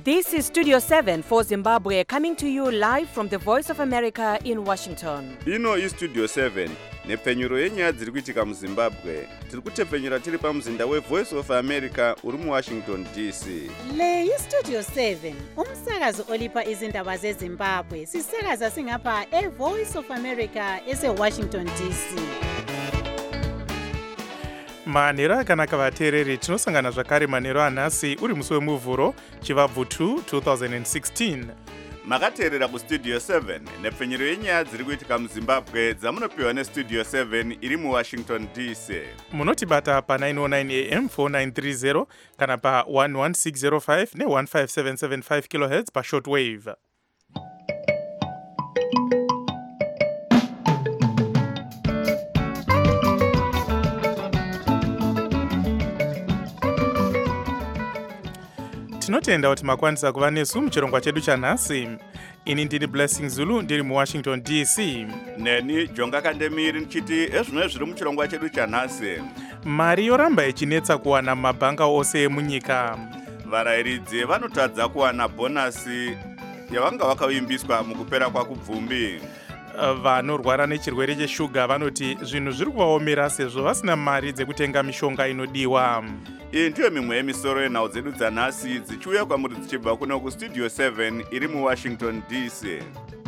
This is Studio 7 for Zimbabwe, coming to you live from the Voice of America in Washington. Ino iStudio 7 nepfenyuro yenyaya dziri kuitika muZimbabwe. Tiri kutepfenyura tiri pamuzinda weVoice of America uri muWashington DC. Le iStudio 7 umsakazo olipa izindaba zeZimbabwe. Sisakaza singapha eVoice of America eseWashington DC. Manhero akanaka vateereri, tinosangana zvakare manhero anhasi uri musi wemuvhuro chivabvu 2 2016. Makateerera kuStudio 7 nepfenyuro yenyaya dziri kuitika muZimbabwe dzamunopiwa neStudio 7 iri muWashington DC. Munotibata pa909 AM 4930 kana pa 11605 ne15775 kHz pa shortwave. Tinotenda kuti makwanisa kuva nesu muchirongwa chedu chanhasi. Ini ndini Blessing Zulu ndiri muWashington DC. Neni Jonga Kandemiri nchiti ezvino zviri muchirongwa chedu chanhasi. Mari yoramba ichinetsa kuwana mabhanga ose emunyika. Varayiridzi vanotadza kuwana bhonasi yavanga vakavimbiswa mukupera kwakubvumbi. Vanorwara nechirwere cheshuga vanoti zvinhu zviri kuvaomera sezvo vasina mari dzekutenga mishonga inodiwa. Iyi ndiyo mimwe yemisoro yenhau dzedu dzanhasi dzichiuya kwamuri dzichibva kuno kuStudio 7 iri muWashington DC.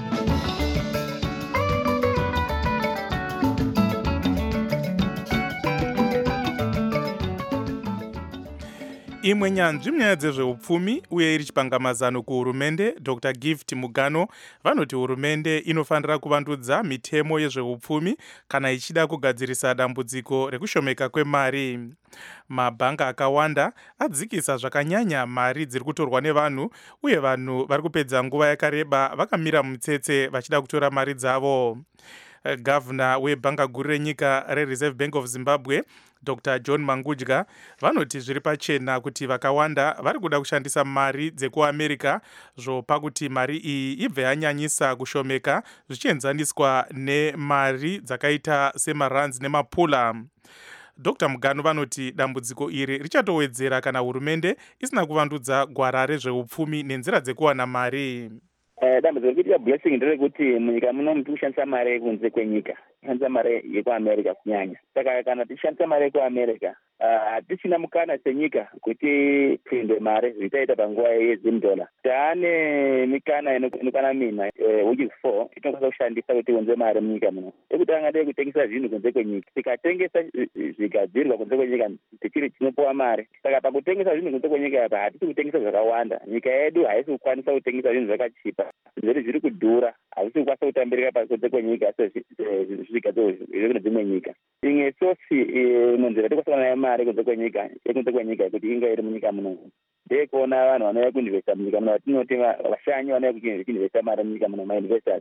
Imwe nyanzvi munyaya dzezveupfumi uye iri chipangamazano kuhurumende, Dr. Gift Mugano vanoti hurumende inofanira kuvandudza mitemo yezveupfumi kana ichida kugadzirisa dambudziko rekushomeka kwemari. Mabhanga akawanda adzikisa zvakanyanya mari dziri kutorwa nevanhu uye vanhu vari kupedza nguva yakareba vakamira mutsetse vachida kutora mari dzavo. Gavana webhanga guru renyika reReserve Bank of Zimbabwe, Dr. John Mangudya, vanoti zviri pachena kuti vakawanda vari kuda kushandisa mari dzekuAmerica zvopakuti mari iyi ibve yanyanyisa kushomeka zvichienzaniswa nemari dzakaita semarands nemapula. Dr. Mugano vanoti dambudziko iri richatowedzera kana hurumende isina kuvandudza gwara rezveupfumi nenzira dzekuwana mari. Dambudziko rekuita Blessing nderekuti munyika muno mtu kushandisa mari yekunze kwenyika, kushandisa mari yekuAmerica kunyanya. Saka kana tichishandisa mari yekuAmerica, hatichina mukana senyika kuti tipinde mari zvitaita panguva yeZim-dollar. Taane mikana inokwana mina, which is 4, itinokwanisa kushandisa kuti tiunze mari munyika muno. Ekutanga ndeyekutengesa zvinhu kunze kwenyika. Tikatengesa zvigadzirwa kunze kwenyika tichiri tinopuwa mari. Saka pakutengesa zvinhu kunze kwenyika apa hatisi kutengesa zvakawanda. Nyika yedu haisi kukwanisa kutengesa zvinhu zvakachipa. Zviri zviri kudhura, hazisi kukwanisa kutambirika kunze kwenyika sezvigadzirwa zviri kune dzimwe nyika. Imwe sosi inonzira yatikwanisa kuwana mari kunze kwenyika yekuti inga iri munyika muno. Ndekuona vanhu vanouya kuinvesta munyika muno, vatinoti vashanyi vanouya kuinvesta mari munyika muno, ma-investors.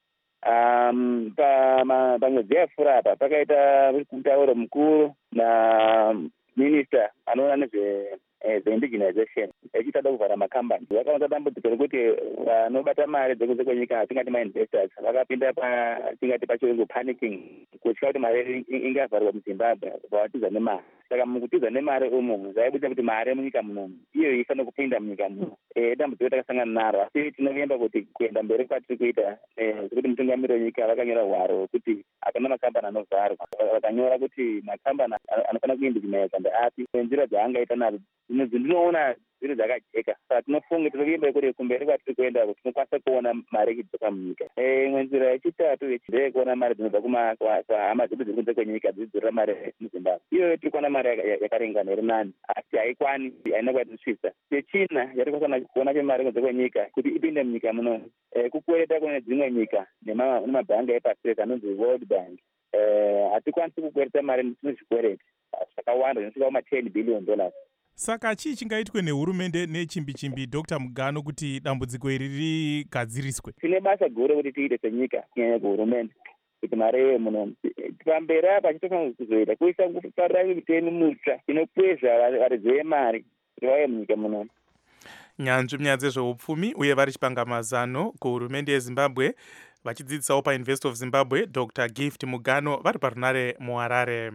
Pamwedzi yapfuura apa pakaita mutauro mukuru naminista anoona nezveindigenization echitada kuvhara makambani. Vakaunza dambudziko rekuti vanobata mari dzekunze kwenyika tingati ma-investors vakapinda tingati pachirungu panicking, kutya kuti mari ingavharirwa muZimbabwe vatiza nemari. Saka mukutiza nemari umu zvaibudisa kuti mari munyika muno iyo ifanira kupinda munyika muno. Dambudziko takasangana naro, asi tinovimba kuti kuenda mberi kwatiri kuita zvekuti mutungamiriri wenyika vakanyora hwaro hwekuti hakuna makambani anovharwa. Vakanyora kuti makambani anofanira kuindigeniza ndeapi, nenzira dzaangaita nadzo ndinoona zviro dzakajeka. Saka tinofunga tinovimba kuti kumberi kwatiri kuenda kuti tinokwanisa kuona mari ichidzoka munyika. Imwe nzira yechitatu ndeyekuona mari dzinobva kuhama dzedu dziri kunze kwenyika dzichidzorera mari muZimbabwe. Iyoyo tiri kuona mari yakaringana iri nani, asi haikwani, haina kwatisvitsa. Chechina yatikwanisa kuona chemari kunze kwenyika kuti ipinde munyika muno, kukwereta kune dzimwe nyika nemabhanga epasi rese anonzi World Bank. Hatikwanisi kukwereta mari nezvikwereti zvakawanda zvinosvika kuma$10 billion. Saka chii chingaitwe nehurumende nechimbi-chimbi Dr. Mugano kuti dambudziko iri rigadziriswe? Tine basa guru kuti tiite senyika kunyanya kuhurumende kuti mari iyo muno. Pamberi apa chitofanira kuzoita kuisa kufarira mitemo mutsva inokwezva varidzi vemari kuti vauye munyika muno. Nyanzvi munyaya dzezveupfumi uye vari chipangamazano kuhurumende yeZimbabwe vachidzidzisawo paUniversity of Zimbabwe, Dr. Gift Mugano vari parunare muHarare.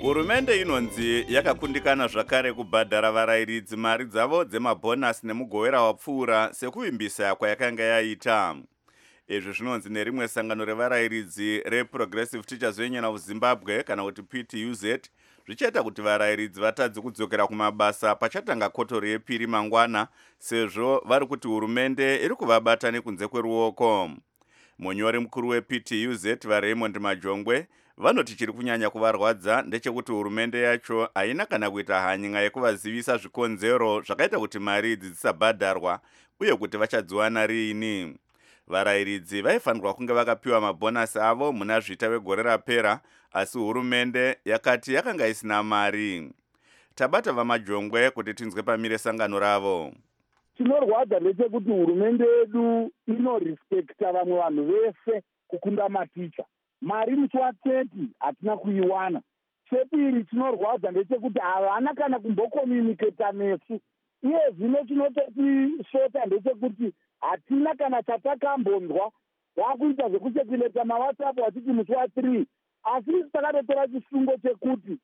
Hurumende inonzi yakakundikana zvakare kubhadhara varayiridzi mari dzavo dzemabhonasi nemugowera wapfuura sekuvimbisa kwayakanga yaita. Izvi zvinonzi nerimwe sangano revarayiridzi reProgressive Teachers Union of Zimbabwe kana kuti PTUZ zvichaita kuti varayiridzi vatadze kudzokera kumabasa pachatanga kotori yepiri mangwana sezvo vari kuti hurumende iri kuvabata nekunze kweruoko. Munyori mukuru wePTUZ vaRaymond Majongwe vanoti chiri kunyanya kuvarwadza ndechekuti hurumende yacho haina kana kuita hanyika yekuvazivisa zvikonzero zvakaita kuti mari idzi dzisabhadharwa uye kuti vachadziwana riini. Varayiridzi vaifanirwa kunge vakapiwa mabhonasi avo muna zvita wegore rapera, asi hurumende yakati yakanga isina mari. Tabata vaMajongwe kuti tinzwe pamire sangano ravo. Chinorwadza ndechekuti hurumende yedu inorespekta vamwe vanhu vese kukunda maticha. Mari musi wa30 hatina kuiwana. Chepiri chinorwadza ndechekuti havana kana kumbokomuniketa nesu. Iye zvino chinototisveta ndechekuti hatina kana chatakambonzwa vakuita zvekusekuleta mawhatsapp vachiti musi wa3. Asi takatotora chisungo chekuti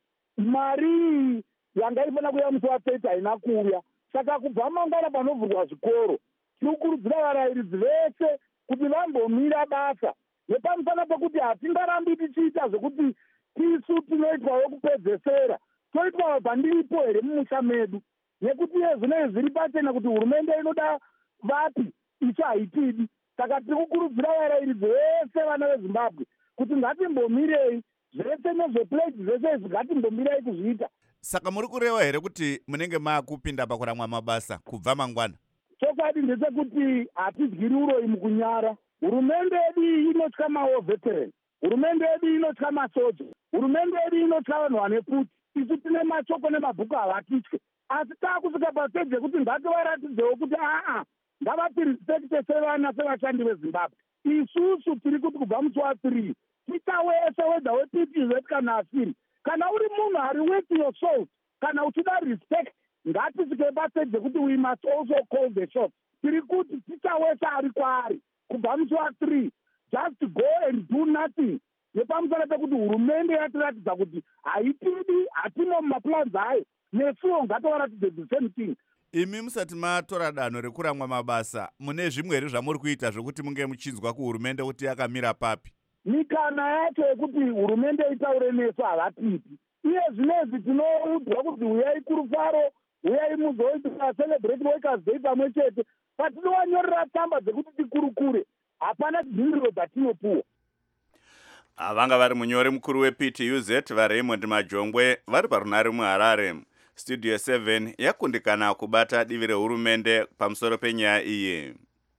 mari yanga ifana kuuya musi wa30 haina kuuya. Saka kubva mangwana panovhurwa zvikoro tiri kukurudzira varayiridzi vese kuti vambomira basa. Nepamusana pekuti hatingarambi tichiita zvekuti tisu tinoitwawo kupedzesera, toitwawo pandiripo here mumusha medu. Nekuti zvino zviri pachena kuti hurumende inoda vapi icho haitidi. Saka tiri kukurudzira varayiridzi vese vana veZimbabwe kuti ngatimbomirei zvese nezvepledzi zvese izvi ngatimbomirei kuzviita. Saka muri kureva here kuti munenge maakupinda pakuramwa mabasa kubva mangwana? Chokwadi ndechekuti hatidyiri uroyi mukunyara. Hurumende yedu inotya maveterani, hurumende yedu inotya masoja, hurumende yedu inotya vanhu vane pfuti. Isu tine machoko nemabhuku havatitye, asi taakusvika pasteji yekuti ngativaratidzewo kuti ngavatirespekte sevana sevashandi veZimbabwe. Isusu tiri kuti kubva musi wa3 ticha wese wedza wePTUZ kana asiri, kana uri munhu ari worth your salt, kana uchida respect ngatisvike pasteji yekuti we must also call the shots. Tiri kuti ticha wese ari kwaari kubva musi wa3 just to go and do nothing. Nepamusana pekuti hurumende yatiratidza kuti haitidi, hatimo mumaplans ayo, nesuwo ngatovaratidze the same thing. Imi musati matora danho rekuramwa mabasa, mune zvimwe here zvamuri kuita zvokuti munge muchinzwa kuhurumende kuti yakamira papi? Mikana yacho yekuti hurumende itaure nesu havatidi. Iye zvinezvi tinoudzwa kuti uyai kurufaro, uyai muzoita celebrate workers day pamwe chete. Patinowanyorera tsamba dzekuti tikurukure, hapana dzindiro dzatinopuwa. Vanga vari munyori mukuru wePTUZ vaRaymond Majongwe vari parunare muHarare. Studio 7 yakundikana kubata divi rehurumende pamusoro penyaya iyi.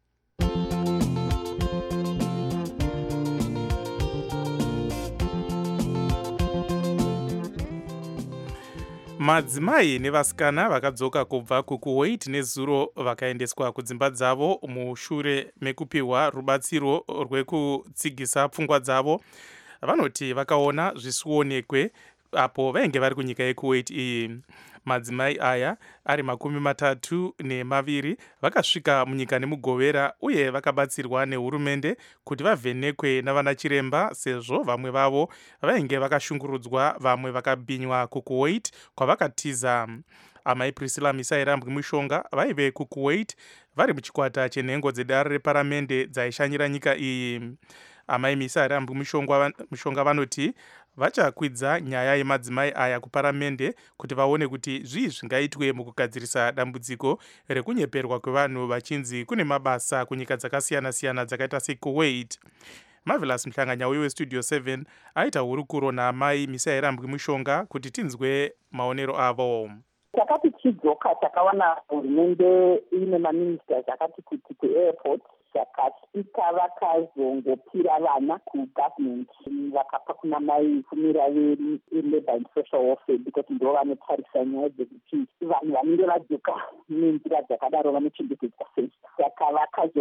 Madzimai nevasikana vakadzoka kubva kuKuwait nezuro vakaendeswa kudzimba dzavo mushure mekupiwa rubatsiro rwekutsigisa pfungwa dzavo. Vanoti vakaona zvisionekwe apo vainge vari kunyika yeKuwait iyi. Madzimai aya ari 32 vakasvika munyika nemugovera uye vakabatsirwa nehurumende kuti vavhenekwe navana chiremba sezvo vamwe vavo vainge vakashungurudzwa, vamwe vakabhinywa kuKuwait kwavakatiza. Amai Priscilla Misairambwi Mushonga vaive kuKuwait vari muchikwata chenhengo dzedare reparamende dzaishanyira nyika iyi. Amai Misairambwi Mushonga vanoti vachakwidza nyaya yemadzimai aya kuparamende kuti vaone kuti zvii zvingaitwe mukugadzirisa dambudziko rekunyeperwa kwevanhu vachinzi kune mabasa kunyika dzakasiyana-siyana dzakaita seKuwait. Marvelous Mhlanganyauyi weStudio 7 aita hurukuro naamai Misairambwi Mushonga kuti tinzwe maonero avo. Takati chidzoka takawana hurumende ine maministers akati kuti kuairport vakasvika vakazongopira vana kugovernment vakapa kuna mai kumira veLabour and Social Welfare because ndo vanotarisa nyaya dzekuti vanhu vanenge vadzoka nenzira dzakadaro vanochengetedzwa sei. Saka vakazovatusa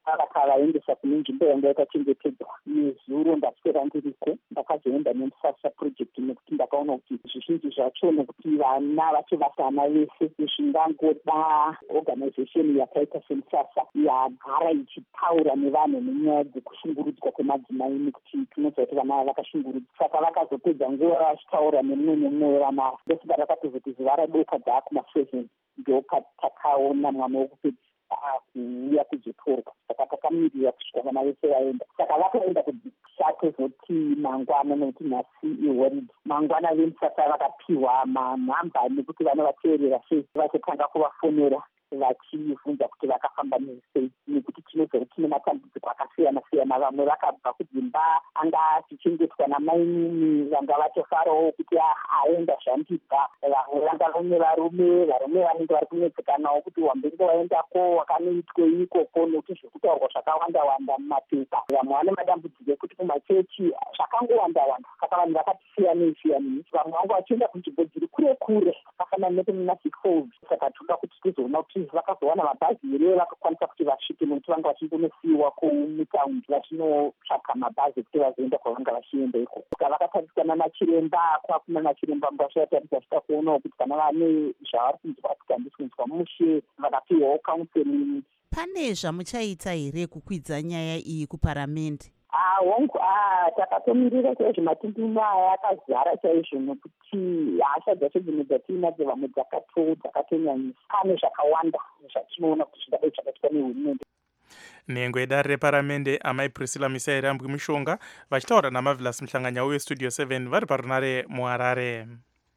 vakavaendesa kune nzvimbo yanga yakachengetedzwa nezuro. Ndaswera ndiriko, ndakazoenda nemusasa project nekuti ndakaona kuti zvizhinji zvacho nekuti vana vacho vasana vese zvingangoda organization yakaita semusasa yagara ichitaura nevanhu nenyaya dzekushungurudzwa kwemadzimai, nekuti tinoziva kuti vana vakashungurudzwa. Saka vakazopedza nguva vachitaura nemumwe wevana. Ndosaka rakatozoti zuva radoka dzaakuma7 ndopatakaona mwana wokupedza kuuya kuzotorwa. Saka takamirira kusvika vana vese vaenda. Saka vakaenda kuchatozoti mangwana, nekuti nhasi ihoride. Mangwana vemusasa vakapiwa manhamba nekuti vanovateerera sei, vachotanga kuvafonera vachibvunza kuti vakafamba sei, nekuti tinoziva kuti tine matambudziko akasiyana siyana. Vamwe vakabva kudzimba anga achichengetwa namainini, vanga vatofarawo kuti aenda zvandibva. Vamwe vanga varume vanenge vari kunetsekanawo kuti wambenge waendako wakanoitwei ikoko, nekuti zvekutaurwa zvakawanda wanda mumapepa. Vamwe vane madambudziko ekuti kumachechi zvakangowanda wanda, saka vanhu vakati siyanei. Vamwe vanga vachienda kunzvimbo dziri kure kure vakafanana nekunasik falls. Saka toda kuti tizoona kuti vakazowana mabhazi here vakakwanisa kuti vasvike, nekuti vanga vachindonosiyiwa kumutaundi vachinotsvaka mabhazi ekuti vazoenda kwavanga vachienda iko. Saka vakatarisana nachiremba, kwakuna nachiremba ngavashatariswa svika kuonawo kuti kana vane zvavari kunzwa kuti handisi kunzwa mushe, vakapiwawo counseling. Pane zvamuchaita here kukwidza nyaya iyi kuparamende? Hongu, takatomirira chaizvo. matundu aya akazara chaizvo, nekuti hasha dzacho dzimwe dzatiinadzo vamwe dzakatonyanyisa. Pane zvakawanda zvatinoona kuti zvidai zvakaitwa nehurumende. Nhengo yedare reparamende amai Priscilla Misairambwi Mushonga vachitaura naMarvelous Muhlanganya weStudio 7 vari parunare muHarare.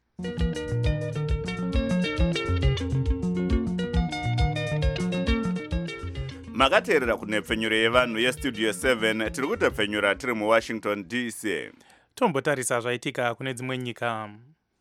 Makateerera kunepfenyuro yevanhu yeStudio 7 tiri kutopfenyura tiri muWashington DC. Tombotarisa zvaitika kune dzimwe nyika.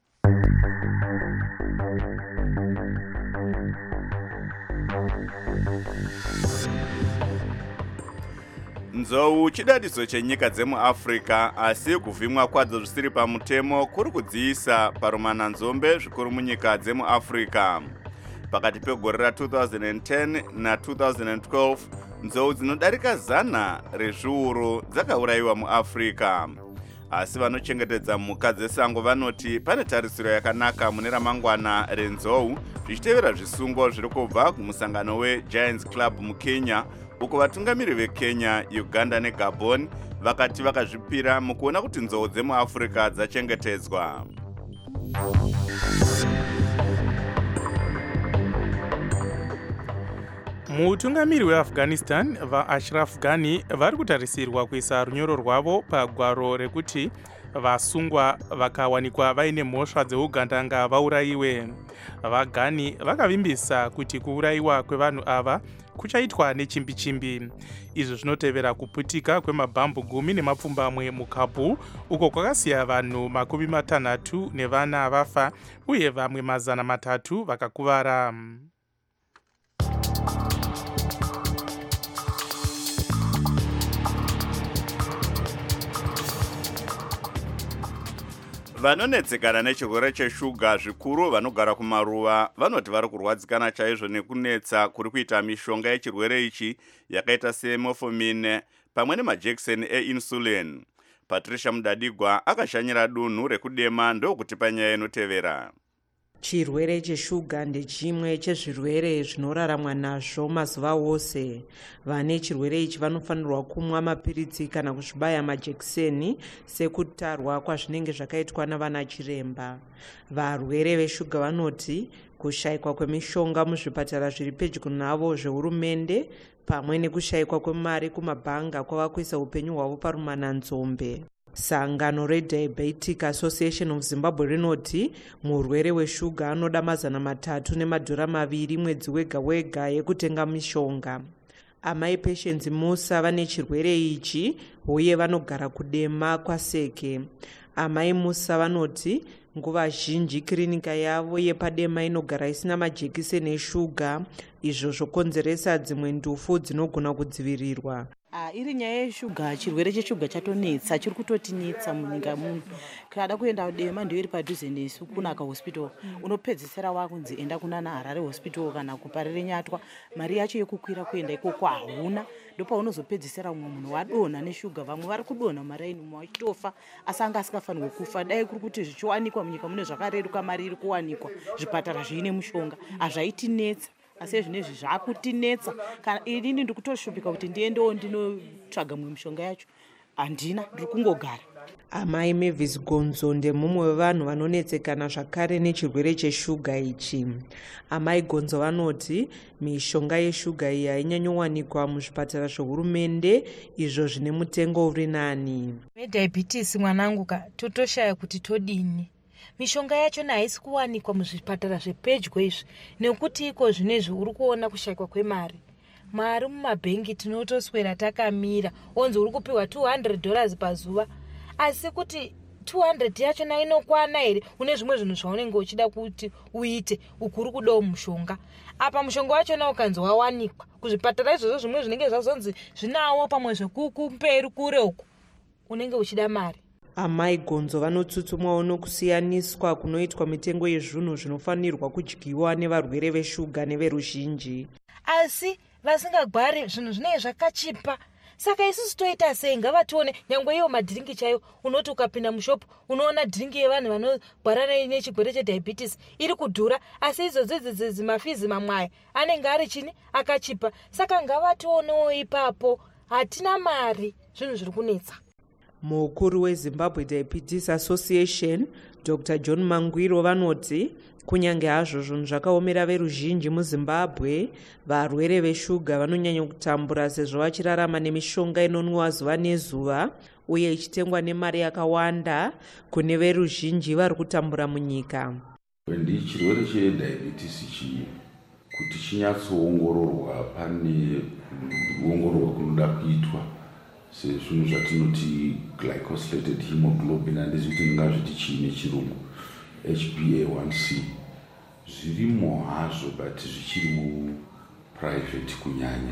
Nzou chidadiso chenyika dzemuAfrica, asi kuvhimwa kwadzo zvisiri pamutemo kuri kudziisa parumananzombe zvikuru munyika dzemuAfrica. Pakati pegore ra2010 na2012 nzou dzinodarika 100 rezviuru dzakaurayiwa muAfrica. Asi vanochengetedza mhuka dzesango vanoti pane tarisiro yakanaka mune ramangwana renzou, zvichitevera zvisungo zviri kubva kumusangano weGiants Club muKenya, uko vatungamiri veKenya, Uganda neGabon vakati vakazvipira mukuona kuti nzou dzemuAfrica dzachengetedzwa. Mutungamiri weAfghanistan vaAshraf Ghani vari kutarisirwa kuisa runyoro rwavo pagwaro rekuti vasungwa vakawanikwa vaine mhosva dzeugandanga vaurayiwe. VaGhani vakavimbisa kuti kuurayiwa kwevanhu ava kuchaitwa nechimbi-chimbi. Izvi zvinotevera kuputika kwemabhambu 10 nemapfumbamwe muKabul, uko kwakasiya vanhu 60 nevana vafa uye vamwe 300 vakakuvara. Vanonetsekana nechirwere cheshuga zvikuru vanogara kumaruva vanoti vari kurwadzikana chaizvo nekunetsa kuri kuita mishonga yechirwere ichi yakaita semetformin pamwe nemajekiseni einsulin. Patricia Mudadigwa akashanyira dunhu rekudema ndokuti panyaya inotevera. Chirwere cheshuga ndechimwe chezvirwere zvinoraramwa nazvo mazuva ose. Vane chirwere ichi vanofanirwa kumwa mapiritsi kana kuzvibaya majekiseni sekutarwa kwazvinenge zvakaitwa navana chiremba. Varwere veshuga vanoti kushayikwa kwemishonga muzvipatara zviri pedyo navo zvehurumende pamwe nekushayikwa kwemari kumabhanga kwava kuisa upenyu hwavo parumananzombe. Sangano reDiabetic Association of Zimbabwe rinoti murwere weshuga anoda $300 mwedzi wega wega yekutenga mishonga. Amai Patience Musa vane chirwere ichi uye vanogara kudema kwaseke. Amai Musa vanoti nguva zhinji kirinika yavo yepadema inogara isina majekiseni eshuga, izvo zvokonzeresa dzimwe ndufu dzinogona kudzivirirwa. iri nyaya yeshuga, chirwere cheshuga chatonetsa, chiri kutotinetsa munyika muno. Kada kuenda dema ndio iri padhuze nesu kunaka hospital, unopedzisira wakunzi enda kunana Harare hospital kana kuparire Nyatwa, mari yacho yekukwira kuenda ikoko hauna. Ndopa unozopedzisira umwe munhu wadonha neshuga, vamwe vari kudonha maraini umwe wachitofa asi anga asikafanirwi kufa. Dai kuri kuti zvichiwanikwa munyika muno zvakareruka, mari iri kuwanikwa, zvipatara zviine mushonga, hazvaitinetsa. Asi zvinezvi zvakutinetsa. Kana inini ndikutoshupika kuti ndiendewo ndinotsvaga mwe mishonga yacho, handina, ndiri kungogara. Amai Mavis Gonzo ndemumwe wevanhu vanonetsekana zvakare nechirwere cheshuga ichi. Amai Gonzo vanoti mishonga yeshuga iyi hainyanyowanikwa muzvipatara zvehurumende, izvo zvine mutengo uri nani. Diabetes mwanangu, totoshaya kuti todini. Mishonga yacho haisi kuwanikwa muzvipatara zvepedyo izvi, nekuti iko zvinezvi uri kuona kushayikwa kwemari. Mari mumabhengi tinotoswera takamira, onzi uri kupiwa $200 pazuva. Asi kuti 200 yacho inokwana here une zvimwe zvinhu zvaunenge uchida kuti uite ukuri kudawo mushonga. Apa mushonga wacho ukanzi wawanikwa kuzvipatara izvozvo zvimwe zvinenge zvazonzi zvinawo pamwe zvekukumberi kure uku, unenge uchida mari. Amai Gonzo vanotsutsumwawo nokusiyaniswa kunoitwa mitengo yezvinhu zvinofanirwa kudyiwa nevarwere veshuga neveruzhinji. Asi vasingagwari zvinhu zvinenge zvakachipa. Saka isusu toita sei? Ngavatione nyangwe iyo madhiringi chayo, unoti ukapinda mushopu unoona dhiringi yevanhu vanorwara nechirwere chediabetes iri kudhura, asi izodzidzi mafizi mamwaya anenge ari chini akachipa. Saka ngavationewo ipapo, hatina mari, zvinhu zviri kunetsa. Mukuru weZimbabwe Diabetes Association Dr. John Mangwiro vanoti kunyange hazvo zvinhu zvakaomera veruzhinji muZimbabwe, varwere veshuga vanonyanya kutambura sezvo vachirarama nemishonga inonwiwa zuva nezuva uye ichitengwa nemari yakawanda kune veruzhinji vari kutambura munyika. Chirwere chediabetes kuti chinyatsoongororwa, pane kuongororwa kunoda kuitwa sezvinhu zvatinoti glycosylated hemoglobin, handisi kuti ndingazviti chii nechirungu, HbA1c. Zvirimo hazvo but zvichiri muprivate kunyanya,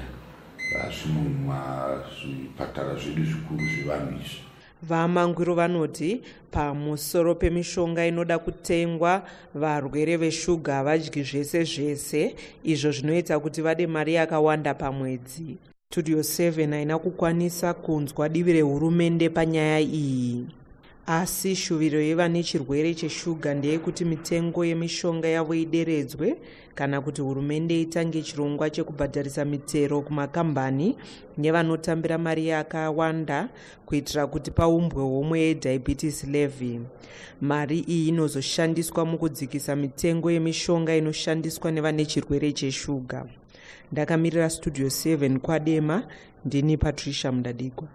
zvipatara zvedu zvikuru zvevanhu izvi. Vamangwiro vanoti pamusoro pemishonga inoda kutengwa, varwere veshuga havadyi zvese zvese, izvo zvinoita kuti vade mari yakawanda pamwedzi. Studio 7 haina kukwanisa kunzwa divi rehurumende panyaya iyi. Asi shuviro yevane chirwere cheshuga ndeyekuti mitengo yemishonga yavo ideredzwe kana kuti hurumende itange chirongwa chekubhadharisa mitero kumakambani nevanotambira mari yakawanda kuitira kuti paumbwe homwe yediabetes levy. Mari iyi inozoshandiswa mukudzikisa mitengo yemishonga inoshandiswa nevane chirwere cheshuga. Ndakamirira Studio 7 kwaDema, ndini Patricia Mudadikwa.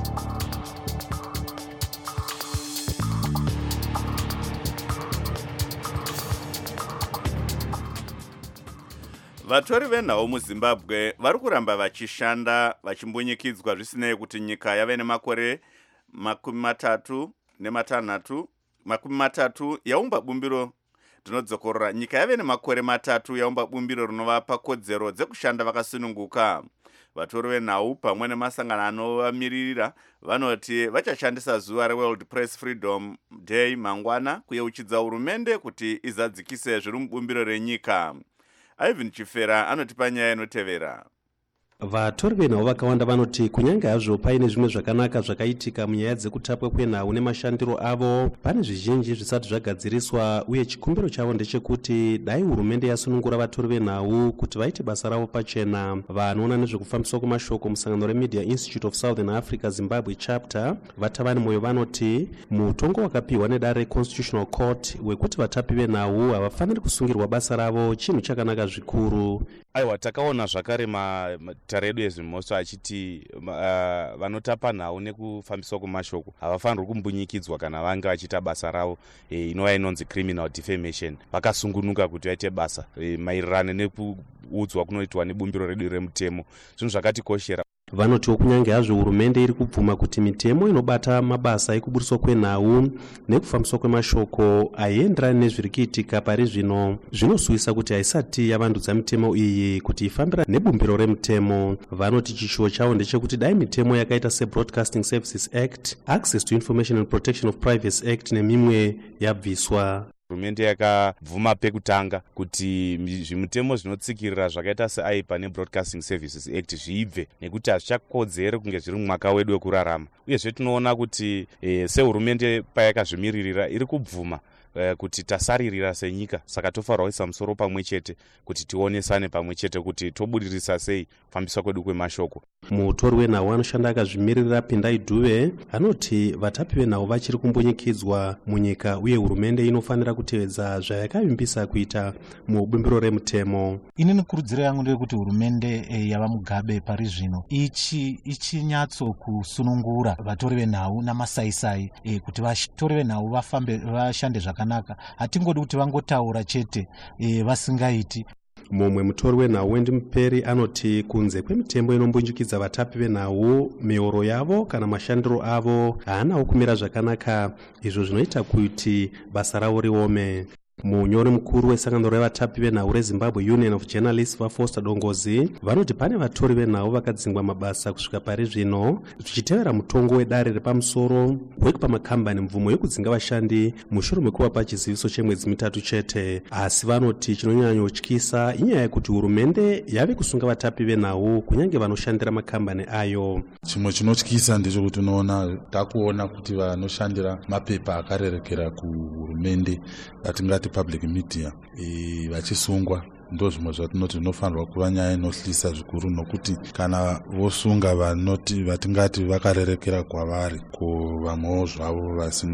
Vatori venhau muZimbabwe vari kuramba vachishanda vachimbunyikidzwa zvisinei kuti nyika yave nemakore 36 yaumba bumbiro. Tinodzokorora, nyika yave nemakore 3 yaumba bumbiro rinovapa kodzero dzekushanda vakasununguka. Vatori venhau pamwe nemasangano anovamiririra vanoti vachashandisa zuva reWorld Press Freedom Day mangwana kuyeuchidza hurumende kuti izadzikise zviri mubumbiro renyika. Ivan Chifera anotipa nyaya inotevera. Vatori venhau vakawanda vanoti kunyange hazvo paine zvimwe zvakanaka zvakaitika munyaya dzekutapwa kwenhau nemashandiro avo, pane zvizhinji zvisati zvagadziriswa, uye chikumbiro chavo ndechekuti dai hurumende yasunungura vatori venhau kuti vaite basa ravo pachena. Vanoona nezvekufambiswa kwemashoko musangano reMedia Institute of Southern Africa Zimbabwe chapter vatavani moyo vanoti mutongo wakapiwa nedare reConstitutional Court wekuti vatapi venhau havafaniri kusungirwa basa ravo chinhu chakanaka zvikuru. Aiwa, takaona zvakare matare edu ezvimoso achiti vanotapa nhau nekufambiswa kwemashoko havafanirwi kumbunyikidzwa kana vanga vachiita basa ravo inova inonzi criminal defamation. Vakasungunuka kuti vaite basa maererano nekuudzwa kunoitwa nebumbiro redu remutemo, zvinhu zvakatikoshera. vanotiwo kunyange hazvo hurumende iri kubvuma kuti mitemo inobata mabasa ekuburiswa kwenhau nekufambiswa kwemashoko haienderani nezviri kuitika pari zvino, zvinosuvisa kuti haisati yavandudza mitemo iyi kuti ifambira nebumbiro remutemo. Vanoti chishuwo chavo ndechekuti dai mitemo yakaita seBroadcasting Services Act, Access to Information and Protection of Privacy Act nemimwe yabviswa. Hurumende yakabvuma pekutanga kuti zvimutemo zvinotsikirira zvakaita seaipa neBroadcasting Services Act zviibve nekuti hazvichakodzere kunge zviri mumwaka wedu wekurarama. Uyezve tinoona kuti sehurumende payakazvimiririra iri kubvuma kuti tasaririra senyika, saka tofanirwa kuisa musoro pamwe chete kuti tionesane pamwe chete kuti tobudirisa sei kufambiswa kwedu kwemashoko. Mutori wenhau anoshanda akazvimiririra Pindai Dube anoti vatapi venhau vachiri kumbunyikidzwa munyika uye hurumende inofanira kutevedza zvayakavimbisa kuita mubumbiro remutemo. Inini kurudziro yangu ndeyekuti hurumende yava Mugabe pari zvino ichinyatso kusunungura vatori venhau namasaisai kuti vatori venhau vashande zvakanaka. Hatingodi kuti vangotaura chete vasingaiti. Mumwe mutori wenhau Wendi Muperi anoti kunze kwemitemo inombunjikidza vatapi venhau, mioro yavo kana mashandiro avo haanawo kumira zvakanaka, izvo zvinoita kuti basa ravo riome. Munyori mukuru wesangano revatapi venhau reZimbabwe Union of Journalists vaFoster Dongozi vanoti pane vatori venhau vakadzingwa mabasa kusvika pari zvino zvichitevera mutongo wedare repamusoro wekupa makambani mvumo yekudzinga vashandi mushure mekuvapa chiziviso chemwedzi mitatu chete. Asi vanoti chinonyanyotyisa inyaya yekuti hurumende yave kusunga vatapi venhau kunyange vanoshandira makambani ayo. Chimwe chinotyisa ndechekuti takuona kuti vanoshandira mapepa akarerekera kuhurumende atingati public media vachisungwa. Ndo zvimwe zvatinoti zvinofanirwa kuva nyaya inohlisa zvikuru, nokuti kana vosunga vatingati vakarerekera kwavari, vamwewo zvavo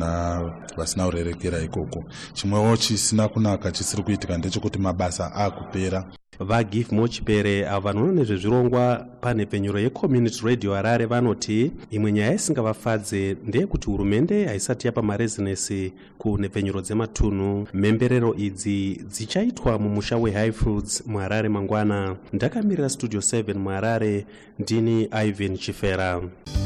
vasina kurerekera ikoko. Chimwewo chisina kunaka chisiri kuitika ndechekuti mabasa akupera. VaGive Mochipere avo vanoona nezvezvirongwa panhepfenyuro yeCommunity Radio Harare vanoti imwe nyaya isingavafadze ndeyekuti hurumende haisati yapa marezinesi kunhepfenyuro dzematunhu. Mhemberero idzi dzichaitwa mumusha weHighfields muHarare mangwana. Ndakamirira Studio 7 muHarare, ndini Ivan Chifera.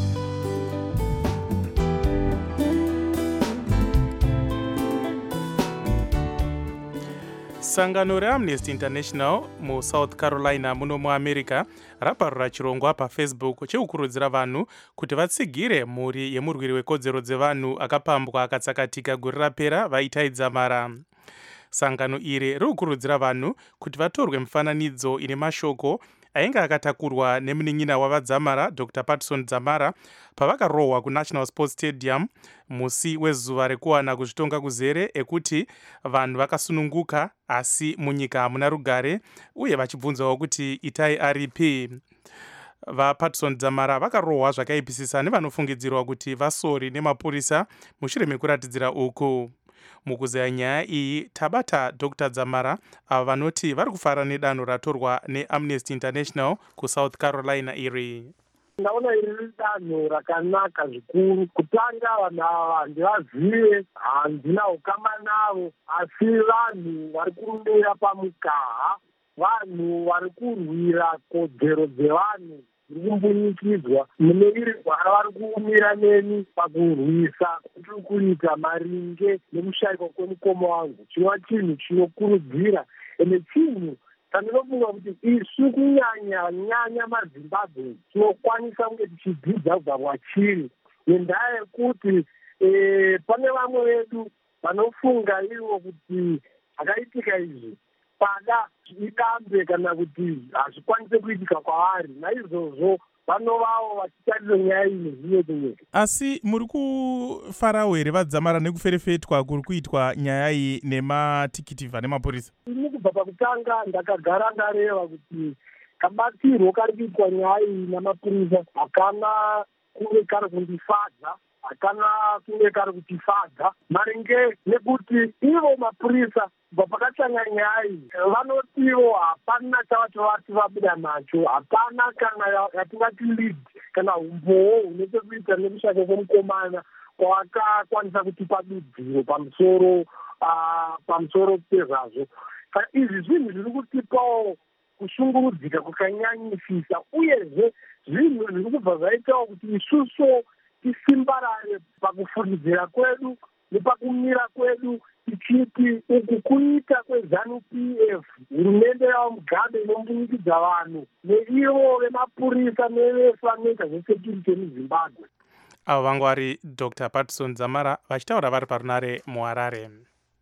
Sangano reAmnesty International muSouth Carolina muno muAmerica raparura chirongwa paFacebook chekukurudzira vanhu kuti vatsigire mhuri yemurwiri wekodzero dzevanhu akapambwa akatsakatika gore rapera vaitaidza mara. Sangano iri rikukurudzira vanhu kuti vatorwe mufananidzo ine mashoko ainge akatakurwa nemunin'ina wavadzamara Dr. Patson Dzamara pavakarohwa kuNational Sports Stadium musi wezuva rekuwana kuzvitonga kuzere ekuti vanhu vakasununguka asi munyika hamuna rugare uye vachibvunzawo kuti itai aripi. VaPatson Dzamara vakarohwa zvakaipisisa nevanofungidzirwa kuti vasori nemapurisa mushure mekuratidzira uku. Mukuzaya nyaya iyi tabata Dr. Dzamara ava vanoti vari kufara nedanho ratorwa neAmnesty International kuSouth Carolina iri. Ndaona iri danho rakanaka zvikuru. Kutanga vanhu ava ndivazive, handina ukama navo, asi vanhu vari kurumbira pamukaha, vanhu vari kurwira kodzero dzevanhu dziri kumbunyikidzwa mune iri gwara vari kuumira neni pakurwisa kutiri kuita maringe nemushayiko kwemukoma wangu. Chinova chinhu chinokurudzira ende chinhu chandinofunga kuti isu kunyanya maZimbabwe tinokwanisa kunge tichidzidza kubva kwachiri, ngendaa yekuti pane vamwe vedu vanofunga ivo kuti zvakaitika izvi pada idambe kana kuti hazvikwanise kuitika kwavari, naizvozvo vanovavo vachitarira nyaya iyi zvinyenyeka. Asi muri kufarawo here vadzamara nekuferefetwa kuri kuitwa nyaya iyi nematikitivha nemapurisa? Ini kubva pakutanga ndakagara ndareva kuti kabatirwo kari kuitwa nyaya iyi namapurisa hakana kunge kari kundifadza, hakana kunge kari kutifadza, maringe nekuti ivo mapurisa kubva pakatanga nyaya iyi vanotivo hapana chavati vabuda nacho, hapana kana yatingati lead kana umbowo hunechekuita nekushaka kwemukomana kwavakakwanisa kutipa dudziro pamusoro pezvazvo. Izvi zvinhu zviri kutipawo kushungurudzika kwakanyanyisisa uyezve zvinhu zviri kubva zvaitawo kuti isusu tisimbarare pakufuridzira kwedu nepakumira kwedu tichiti uku kuita kwezanu PF hurumende yavo Mugabe inombunyikidza vanhu neivo vemapurisa nevefanoita zvesekurity muZimbabwe. Avo vangu vari Dr. Patson Dzamara vachitaura vari parunare muHarare.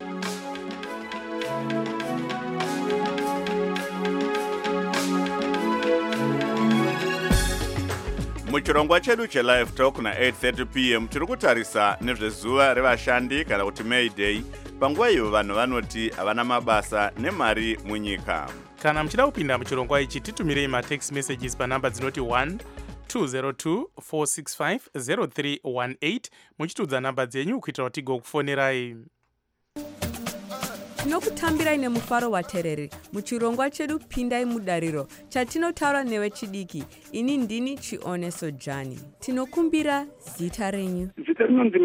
muchirongwa chedu chelive talk na8:30 p.m. tiri kutarisa nezvezuva revashandi kana kuti May Day. Panguva iyo vanhu vanoti havana mabasa nemari munyika. Kana muchida kupinda muchirongwa ichi titumirei matext messages panhamba dzinoti 1-202-465-0318 muchitudza nhamba dzenyu kuitira kuti tigokufonerai. Tinokutambirai nemufaro waterere muchirongwa chedu pindai mudariro chatinotaura newe chidiki. Ini ndini Chioneso Jani. Tinokumbira zita renyu. Zita rinonzi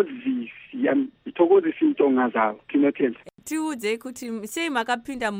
Mthokozisi Ntonga zavo. Tinotenda. Tiudzei kuti sei makapinda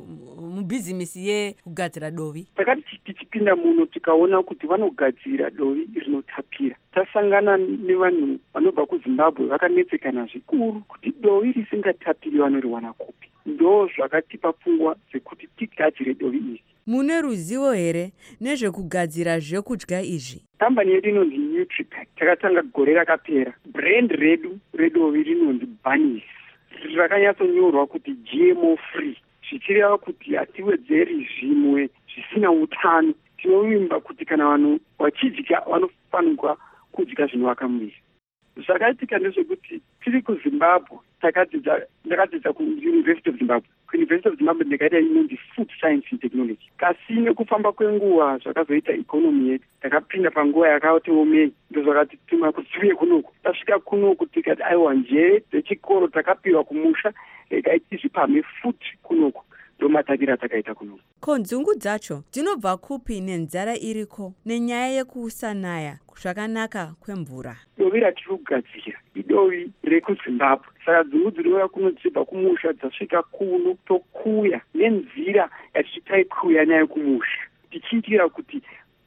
mubhizinesi yekugadzira dovi. Takati tichipinda muno tikaona kuti vanogadzira dovi rinotapira. Tasangana nevanhu vanobva kuZimbabwe vakanetsekana zvikuru kuti dovi risingatapiri vanoriwana kupi. Ndo zvakatipa pfungwa dzekuti tigadzire dovi iri. Mune ruzivo here nezvekugadzira zvekudya izvi? Kambani yedu inonzi NutriPack. Takatanga gore rakapera. Brand redu redovi rinonzi Bunnies. Rakanyatsonyorwa kuti GMO free. Zvichireva kuti hatiwedzeri zvimwe zvisina utano. Tinovimba kuti kana vanhu vachidya vanofanirwa kudya zvinovaka muviri. Zvakaitika ndezvekuti tiri kuZimbabwe ndakadzidza kuUniversity of Zimbabwe. kuUniversity of Zimbabwe ndikaita inonzi Food Science and Technology. Kasi nekufamba kwenguva zvakazoita ikonomi yedu. Takapinda panguva yakaoteomei ndozvakatituma kuti tiuye kunoku. Tasvika kunoku tikati aiwa njere dzechikoro takapiwa kumusha tizvipame futi kunoku. Ndomatakira takaita kunoku. Ko nzungu dzacho dzinobva kupi nenzara iriko nenyaya yekusanaya zvakanaka kwemvura? Dovi ratiri kugadzira idovi rekuZimbabwe. Saka nzungu dzinouya kuno dzichibva kumusha dzasvika kuno tokuya nenzira yatichitaikuya nayo kumusha. Tichiitira kuti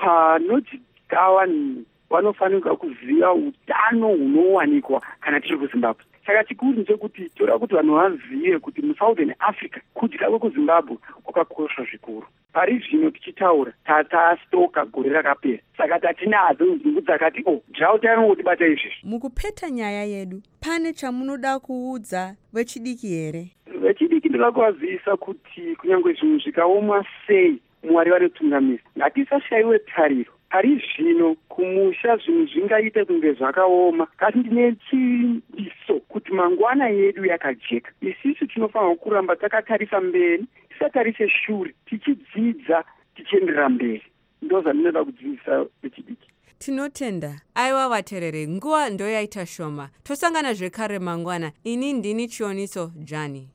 panodzidza vanhu vanofanirwa kuziva utano hunowanikwa kana tiri kuZimbabwe. Saka chikuru ndechekuti toda kuti vanhu vazive kuti muSouthern Africa kudya kwekuZimbabwe kwakakosha zvikuru. Pari zvino tichitaura tastoka gore rakapera. Saka tatinadzo nzungu dzakati drought yanongotibata izvezvi. Mukupeta nyaya yedu pane chamunoda kuudza vechidiki here? Vechidiki ndoda kuvazivisa kuti kunyange zvinhu zvikaoma sei Mwari vanotungamira. Ngatisashayiwe tariro. Pari zvino kumusha zvinhu zvingaita kunge zvakaoma. Kasi ndine chimbiso kuti mangwana yedu yakajeka. Isisu tinofanirwa kuramba takatarisa mberi, tisatarise shure, tichidzidza tichienderera mberi. Ndozvandinoda kudzidzisa vechidiki. Tinotenda. Aiwa vaterere, nguva ndo yaita shoma. Tosangana zvekare mangwana. Ini ndini Chioniso Jani.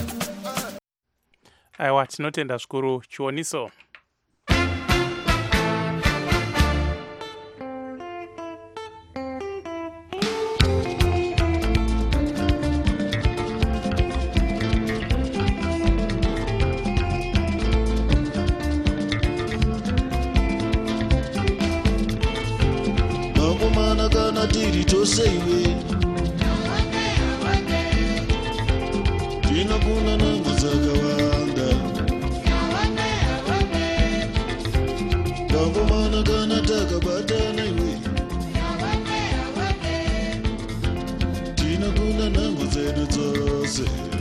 Aiwa, tinotenda zvikuru Chioniso. Tiri toseiwe tinakuna nangu dzakawanda kangomana kana takabatana iwe tinakuna nangu dzedu dzose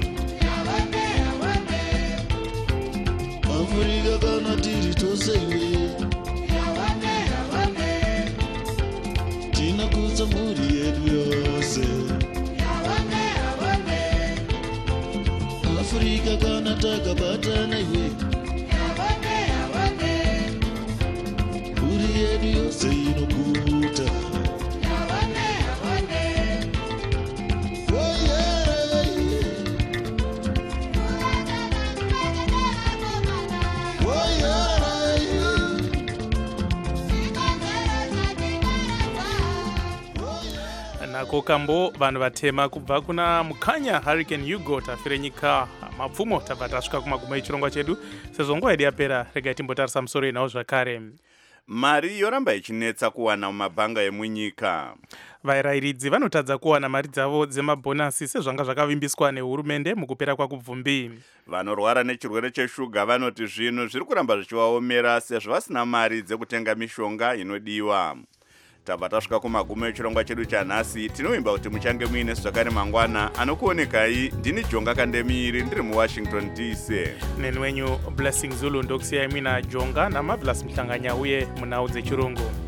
Afrika kana tiri toseiwe tinakudza mhuri yedu yose Afrika kana takabatana iwe mhuri yedu yose inokuta kokambo vanhu vatema kubva kuna mukanya hurricane Hugo tafire nyika mapfumo tabva tasvika kumaguma echirongwa chedu. Sezvo nguva yedu yapera, regai timbotarisa musoro inawo zvakare. Mari yoramba ichinetsa kuwana mumabhanga emunyika. Vairayiridzi vanotadza kuwana mari dzavo dzemabhonasi sezvanga zvakavimbiswa nehurumende mukupera kwakubvumbi. Vanorwara nechirwere cheshuga vanoti zvinhu zviri kuramba zvichivaomera sezvo vasina mari dzekutenga mishonga inodiwa. Tabva tasvika kumagumo echirongwa chedu chanhasi. Tinovimba kuti muchange muine zvakare mangwana. Anokuonekai ndini Jonga Kandemiri ndiri muWashington DC. Neni wenyu Blessing Zulu ndokusiyai mina Jonga naMarvelous Mhlanganya uye munhau dzechirungu.